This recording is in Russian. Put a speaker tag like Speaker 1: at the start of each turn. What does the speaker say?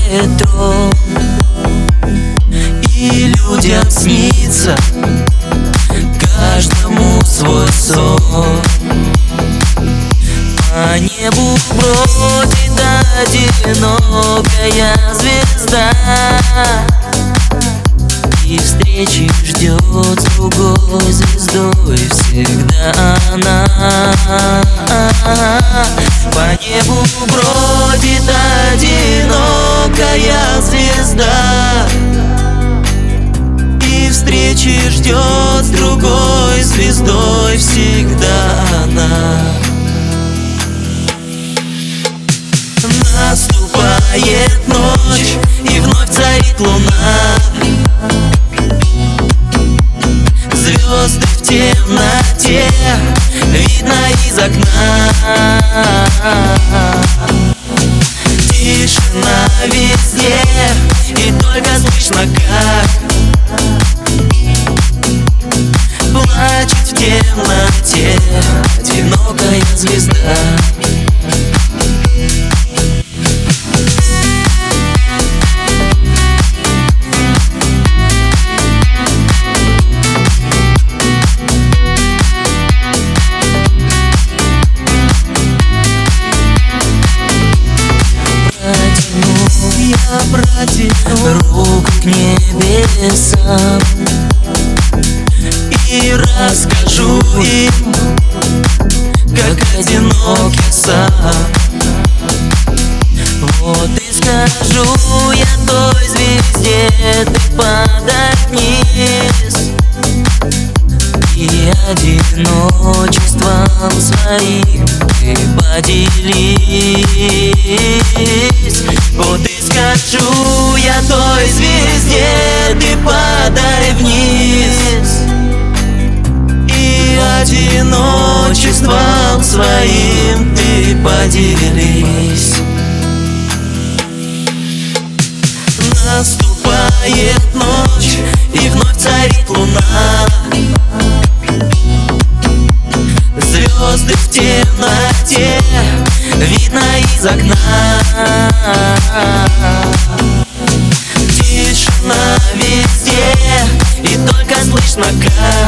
Speaker 1: метро, и людям снится каждому свой сон. По небу бродит одинокая звезда, и встречи ждет с другой звездой всегда она. По небу бродит одинокая звезда, и встречи ждет с другой звездой всегда она. Наступает ночь, и вновь царит луна. Звезды в темноте видно из окна. Тишина везде, и только слышно, как плачет в темноте одинокая звезда. Я протяну руку к небесам и расскажу им, как одинок я сам. Вот и скажу я той звезде: ты падай вниз, и одиночеством своим ты поделись. Вот и скажу я той звезде: ты падай вниз, и одиночеством своим ты поделись. Наступает ночь, и вновь царит луна. Звезды в темноте видно из окна. Тишина везде, и только слышно, как